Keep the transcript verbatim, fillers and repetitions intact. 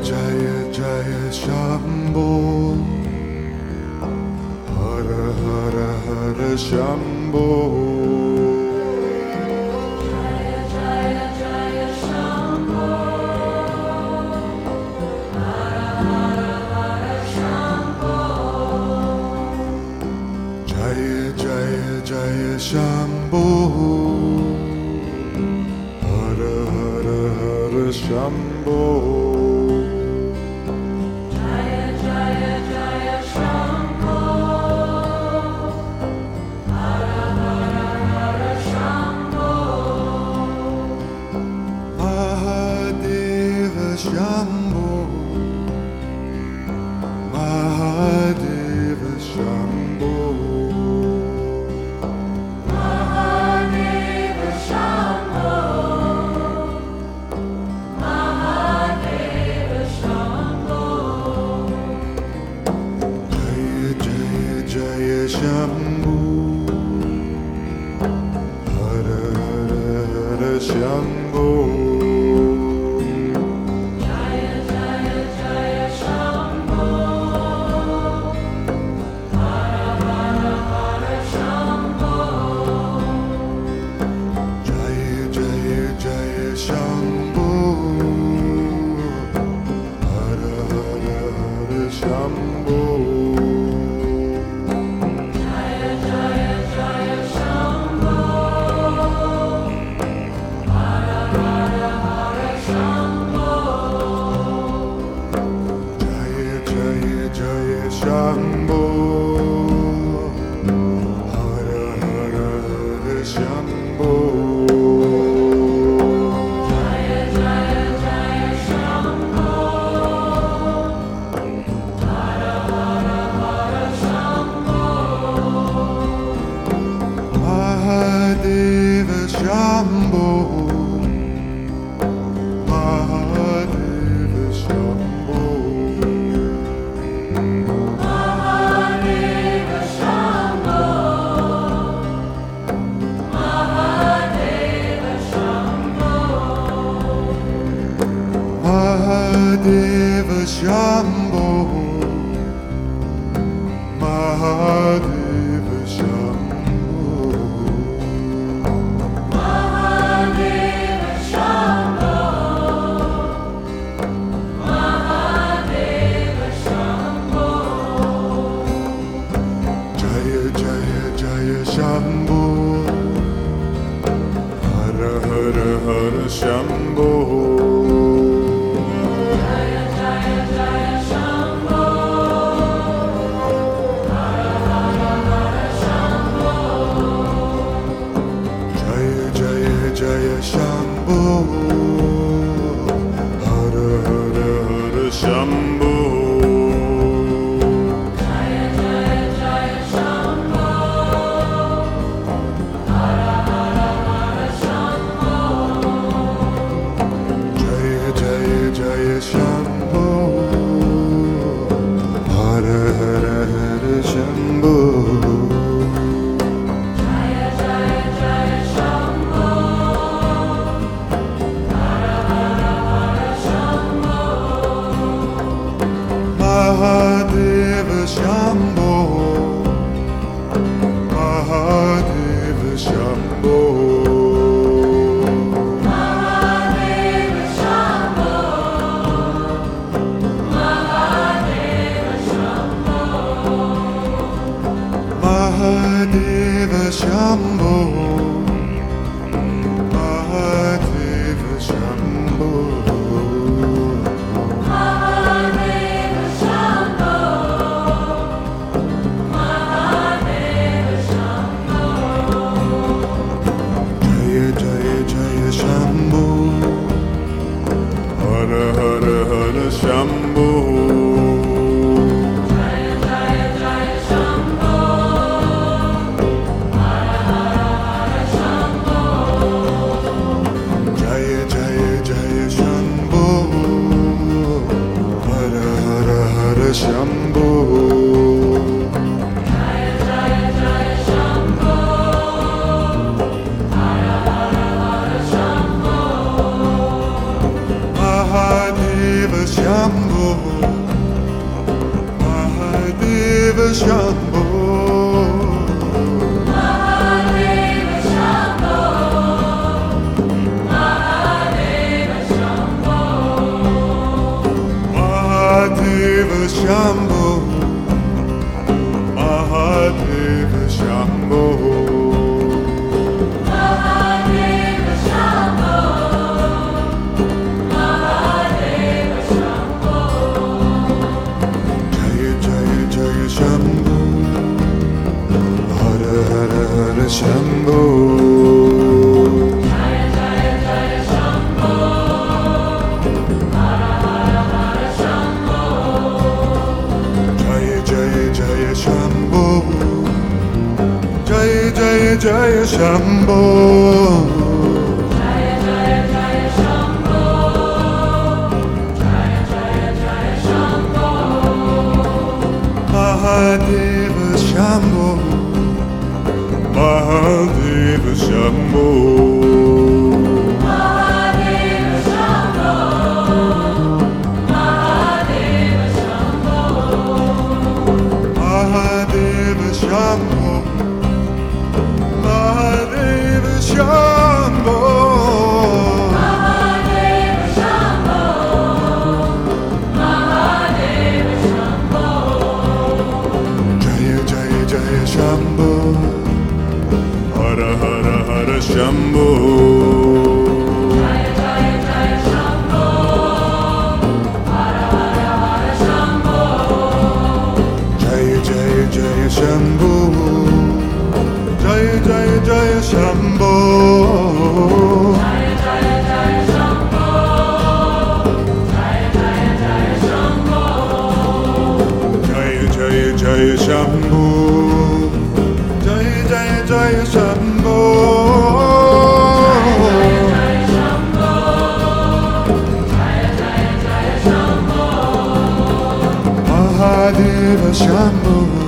Jaya Jaya Shambho, Hara Hara Hara Shambho. Jaya Jaya Jaya Shambho, Hara Hara Hara Shambho. Jaya Jaya Jaya Shambho, Hara Hara Hara Shambho. Jaya Jaya Jaya Shambho, Hara Hara Hara Shambho. Mahadeva Shambho, Mahadeva Shambho. Mahadeva Shambho, Mahadeva Shambho. Jaya Jaya Jaya Shambho, Hara Hara Hara Shambho. Jaya Jaya Jaya Shambho, Hara Hara Hara Shambho. Jaya Jaya Jaya Shambho, Hara Hara Hara Shambho. Jaya Jaya Jaya Shambho, Hara Hara Hara Shambho. Jaya Jaya Jaya Shambho, Hara Hara Hara Shambho. Jaya Jaya Jaya Shambho, Hara Hara Hara Shambho. Mahadeva Shambho, Mahadeva Shambho. Mahadeva Shambho, Mahadeva Shambho. Mahadeva Shambho, Mahadeva Shambho. Mahadeva Shambho, Mahadeva Shambho. Jaya Jaya Jaya Shambho, Hara Hara Hara Shambho. Jaya Jaya Jaya Shambho, Hara Hara Hara Shambho. Jaya Jaya Jaya Shambho, Hara Hara Hara Shambho. Jaya Jaya Jaya Shambho, Hara Hara Hara Shambho. Jaya Jaya Jaya Shambho, Hara Hara Hara Shambho. Jaya Jaya Jaya Shambho, Hara Hara Hara Shambho. Mahadeva Shambho, Mahadeva Shambho. Mahadeva Shambho, Shambho, Mahadeva Shambho, Mahadeva Shambho, Mahadeva Shambho, Mahadeva Shambho, Mahadeva Shambho, Mahadeva Shambho, Mahadeva Shambho, Jaya Jaya Jaya Shambho, Hara Hara Hara Shambho, Jaya Jaya Jaya Shambho, Hara Hara Hara Shambho, Jaya Jaya Jaya Shambho, Jaya Jaya Jaya Shambho, Jaya Jaya Jaya Shambho, Jaya Jaya Jaya Shambho, Mahadeva Shambho, Mahadeva Shambho, Mahadeva Shambho, Mahadeva Shambho, Mahadeva Shambho, Mahadeva Shambho, Mahadeva Shambho, Mahadeva Shambho, Jaya Jaya Jaya Shambho, Hara Hara Hara Shambho, Jaya Jaya Jaya Shambho, Hara Hara Hara Shambho, Jaya Jaya Jaya Shambho, Jaya Jaya Jaya Shambho, Jaya Jaya Jaya Shambho, Jaya Jaya Jaya Shambho, Jaya Jaya Jaya Shambho, Jaya Jaya Jaya Shambho, Mahadeva Shambho.